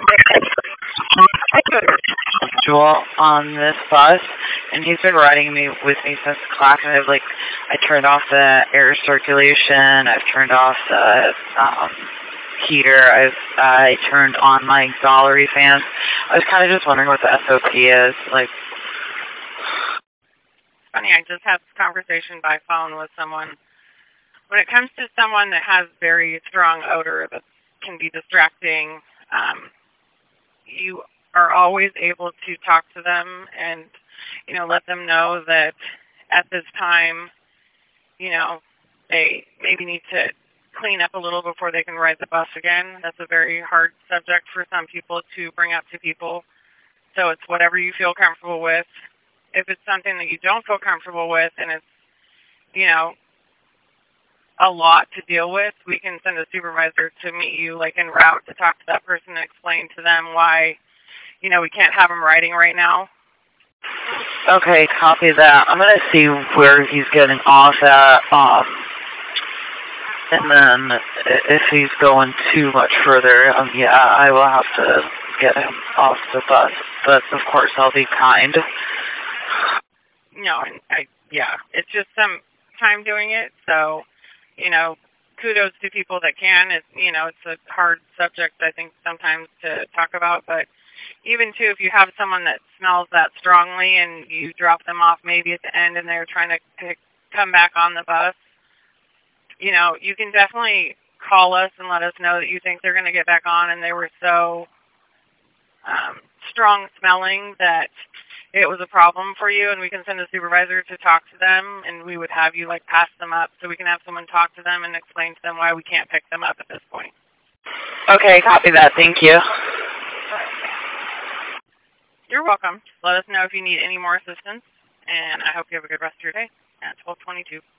Jewel on this bus, and he's been riding with me since class. And I turned off the air circulation. I've turned off the heater. I turned on my gallery fans. I was kind of just wondering what the SOP is. Funny, I just had this conversation by phone with someone. When it comes to someone that has very strong odor that can be distracting, you are always able to talk to them and, let them know that at this time, they maybe need to clean up a little before they can ride the bus again. That's a very hard subject for some people to bring up to people. So it's whatever you feel comfortable with. If it's something that you don't feel comfortable with and it's, a lot to deal with, we can send a supervisor to meet you en route to talk to that person and explain to them why, we can't have him riding right now. Okay, copy that. I'm going to see where he's getting off at, and then if he's going too much further, I will have to get him off the bus. But, of course, I'll be kind. No, it's just some time doing it, so, kudos to people that can. It's a hard subject, I think, sometimes to talk about, but even, too, if you have someone that smells that strongly and you drop them off maybe at the end and they're trying to come back on the bus, you can definitely call us and let us know that you think they're going to get back on and they were so strong smelling that it was a problem for you, and we can send a supervisor to talk to them, and we would have you pass them up so we can have someone talk to them and explain to them why we can't pick them up at this point. Okay, copy that. Thank you. You're welcome. Let us know if you need any more assistance, and I hope you have a good rest of your day at 12:22.